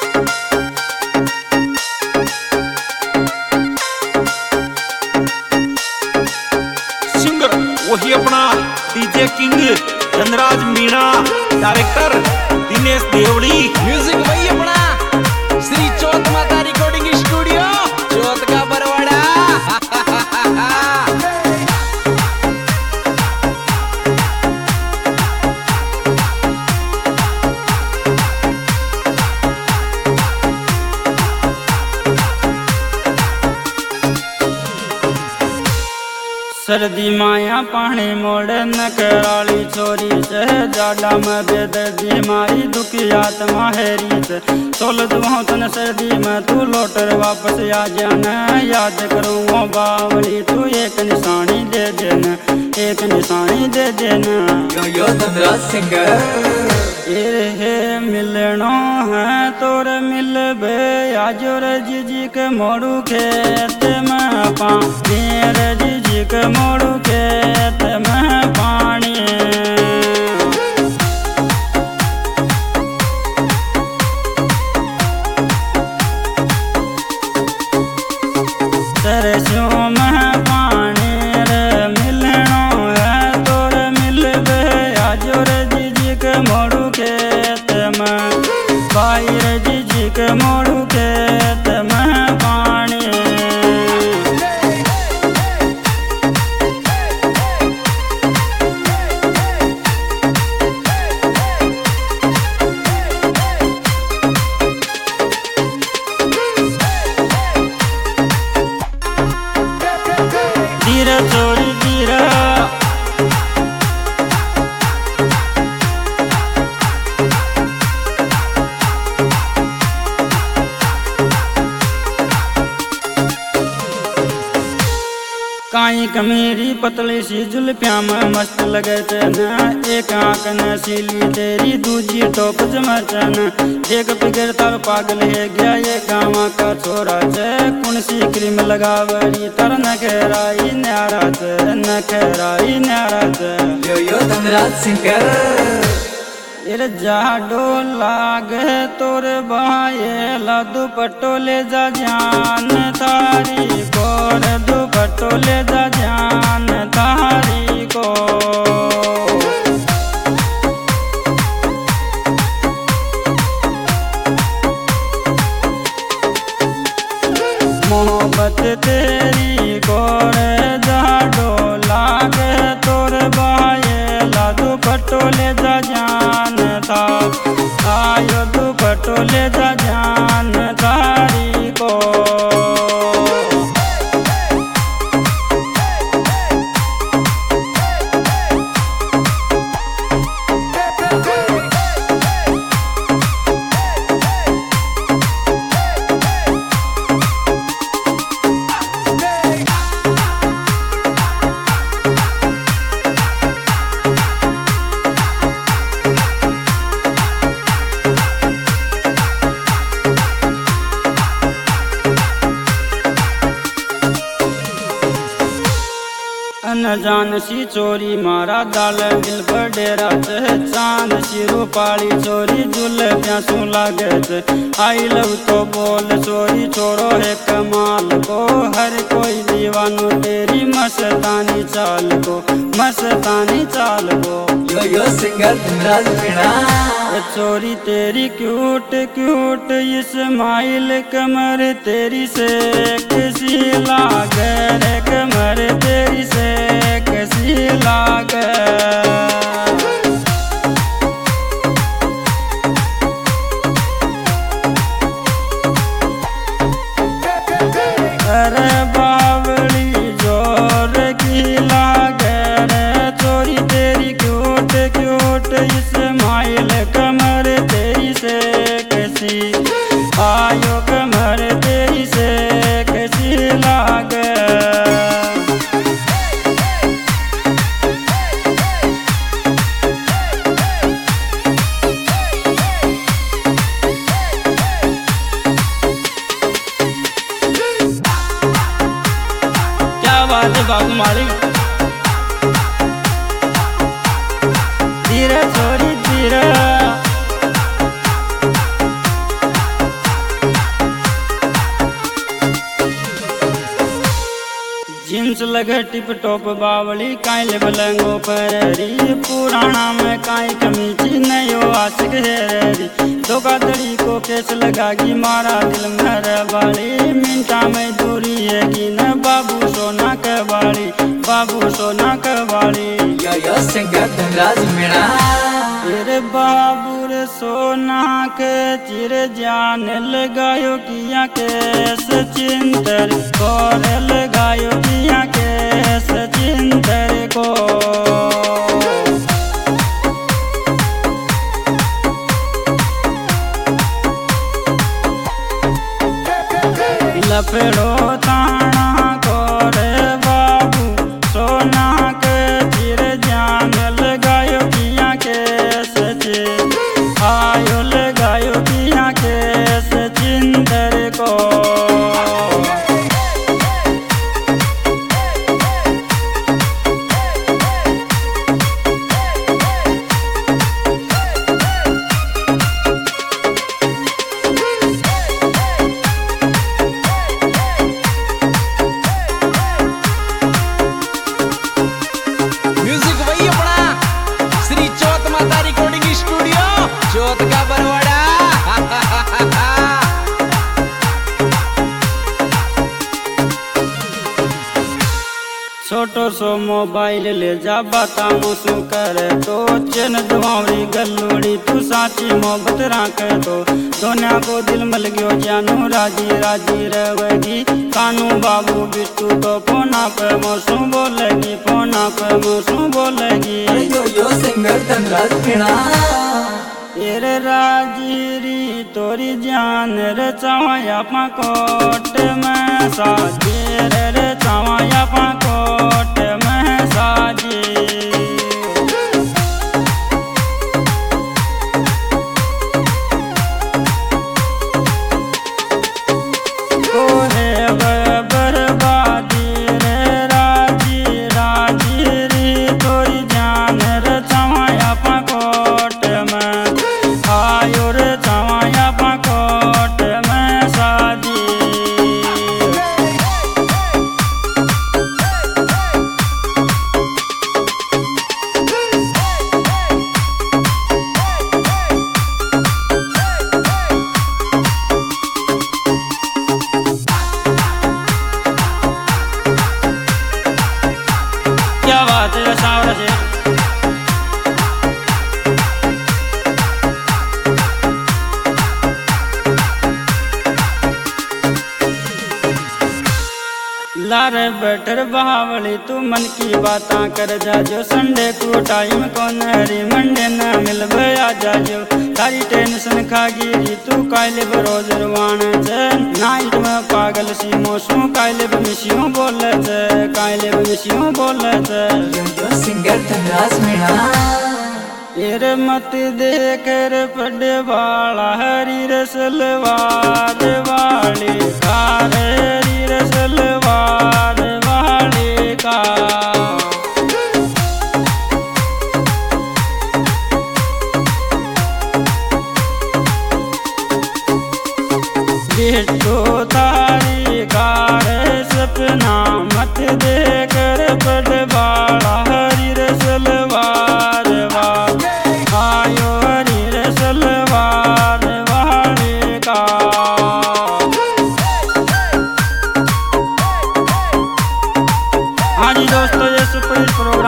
Singer वही अपना DJ king Dhanraj Meena, director Dinesh Devdi, music वही अपना श्री चौथ माता रिकॉर्डिंग स्टूडियो चौथ का बरवाड़ा। सर्दी माया पानी मोड़ न कराली छोरी से जाडा में बेदर्दी मारी दुखी आत्मा हेरी से सोल दुआओं तन सर्दी में तू लौटर वापस आ जाना याद करूँ वो बावली तू एक निशानी दे देना, एक निशानी दे देना। यो धनराज सिंगर हे मिलनो है तोर मिलबे आजोर जीजी के मोड़ू खेत में पानी रे जीजी के मोड़ू खेत में पानी। सरसों में पानी रे मिलनो है तोर मिलबे आजोर जीजी के मोड़ू खेत में भाई रे जीजी के मोड़ू खेत में पानी। धीरे चोरी धीरे काई कमेरी पतली सी जुल्फिया में मस्त लगे न, एक आंख नशीली तेरी दूजी टोप जमरचन, एक फिगर तर पागल है गया ये गाँव का छोरा छे कौन सी क्रीम लगावरी तर नखराई न्यारा छे, नखराई न्यारा छे। यो धनराज सिंगर जाडो लागे तोर बाये ला दुपट्टो ले जा जान तारी कोर दुपट्टो ले जा जान तारी को। मोहब्बत तेरी कोर जाडो लागे तोर बाये ला दुपट्टो ले जा जान था आयो दुपट्टो ले जा जान तारी को। अनजान सी चोरी मारा दाल दिल पर डेरा छे चांद सी रूपाली चोरी झूले प्यासू लागे छे आई लव तो बोल चोरी छोड़ो है कमाल को हर कोई दीवानो तेरी मस्तानी चाल को, मस्तानी चाल को। यो सिंगर धनराज मीणा चोरी तेरी क्यूट क्यूट इस्माइल कमर तेरी से किसी लागे रे कमर तेरी से किसी लागे। अरे बावली जोर की लागे रे चोरी तेरी क्यूट क्यूट इस्माइल कमर तेरी से कैसी आयो कमर तेरी से कैसी लागे। क्या बात है बाबू मालिक। धीरे छोरी धीरे जींस लगे टिप टॉप बावली काइल बलंगो पररी पुराना में काई कमीची नयो आशिक हेरी धोखाधड़ी को केस लगागी मारा दिल मेरे बाली मिनटा में दूरी है कि न बाबू सोना के बाली बाबू सोना के बाली यो सिंगर धनराज मीणा तेरे बाबू रे सोना के चिर जान लगायो किया के सचिंतर कोर लगायो किया के सचिंतर को लफड़ो ताना कोरे बाबू सोना के चिर जान लगायो किया के सचिन आयो लगायो किया के सचिंदर को म्यूजिक वही अपना श्री चौथ माता रिकॉर्डिंग स्टूडियो चौथ का बरवाड़ा। छोटो सो मोबाइल ले जा बता मुसु करे तो चन दुआवरी गल्लूड़ी तू साची मोहब्बत राखे तो दोनिया को दिल मिल गयो जानू राजी राजी रहेगी कानू बाबू बिट्टू तो फोना पे मोसू बोलेगी फोना पे मोसू बोलेगी यो सिंगर धनराज मीणा तेरे राजीरी तोरी जान रे चावाया कोट में साजी रे चावाया कोट में साजी कोहे बर्बादी रे राजी राजीरी तोरी जान रे चावाया कोट में आयो रे चावाया कोट में साजी क्या बात है सावरा जी लारे बैठर बहावली तू मन की बाता कर जा जो संडे को टाइम को नहरी मंडे न मिलबे आ जा जो तारी टेंशन खागी तू काइले रोज रवान छे नाइट में पागल सी मोसू काइले मिसियो बोले छे काइले मिसियो बोले छे यो सिंगर धनराज मीणा तेरे मत देख रे पड़े वाला हरी रसलवार वाली कार हरी रसलवार वाली का बिट्टू तारी कार सपना मत देख रे पड़े वाला हरी रसलवार वाली आयो हरी रसलवार वाली का हाँ जी दोस्तों ये सुपर हिट प्रोग्राम